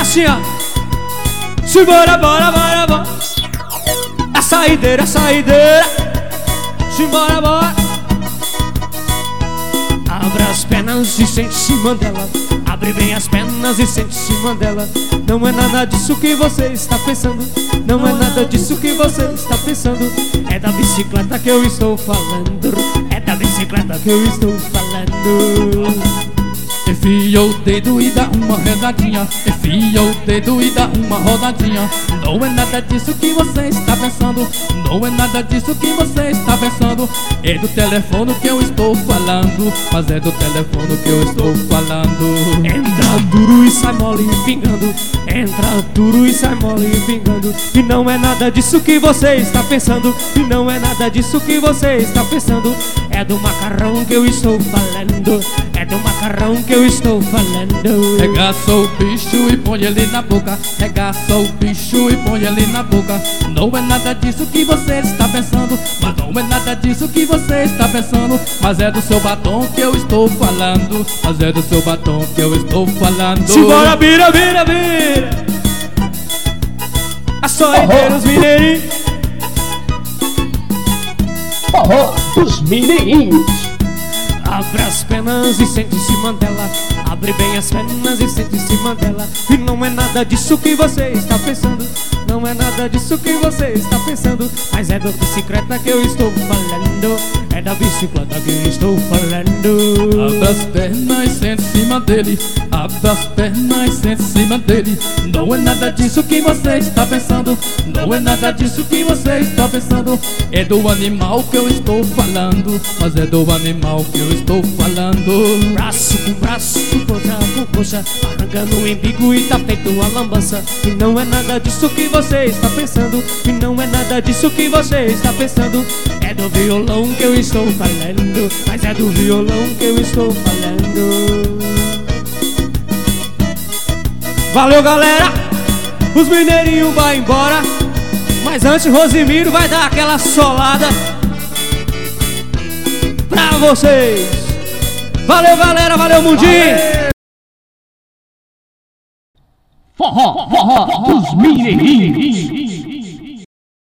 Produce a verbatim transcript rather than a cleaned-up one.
assim, ó. Simbora, bora, bora, bora. A saideira, a saideira. Simbora, bora. Abre as pernas e sente-se Mandela. Abre bem as pernas e sente-se Mandela. Não é nada disso que você está pensando. Não é nada disso que você está pensando. É da bicicleta que eu estou falando. É da bicicleta que eu estou falando. Enfia o dedo e dá uma redadinha. Enfia o dedo e dá uma rodadinha. Não é nada disso que você está pensando. Não é nada disso que você está pensando. É do telefone que eu estou falando. Mas é do telefone que eu estou falando. Entra duro e sai mole pingando. Entra duro e sai mole pingando. E não é nada disso que você está pensando. E não é nada disso que você está pensando. É do macarrão que eu estou falando. É do macarrão que eu estou falando. Regaça o bicho e põe ele na boca. Regaça o bicho e põe ele na boca. Não é nada disso que você está pensando. Mas não é nada disso que você está pensando. Mas é do seu batom que eu estou falando. Mas é do seu batom que eu estou falando. Simbora, vira, vira, vira. A saideira dos mineirinhos. Forró dos mineirinhos. Abre as pernas e sente-se Mandela. Abre bem as pernas e sente-se Mandela. E não é nada disso que você está pensando. Não é nada disso que você está pensando. Mas é da bicicleta que eu estou falando. É da bicicleta que eu estou falando. Abre as pernas e sente em cima dele. Abre as pernas e sente em cima dele. Não é nada disso que você está pensando. Não é nada disso que você está pensando. É do animal que eu estou falando. Mas é do animal que eu estou falando. Braço com braço, coxa com coxa, arrancando o embigo e tá feito uma lambança. E não é nada disso que você está pensando. E não é nada disso que você está pensando. É do violão que eu estou falando. Mas é do violão que eu estou falando. Valeu, galera. Os mineirinhos vai embora. Mas antes Rosimiro vai dar aquela solada pra vocês. Valeu, galera, valeu, mundinho. Forró, forró dos mineirinhos.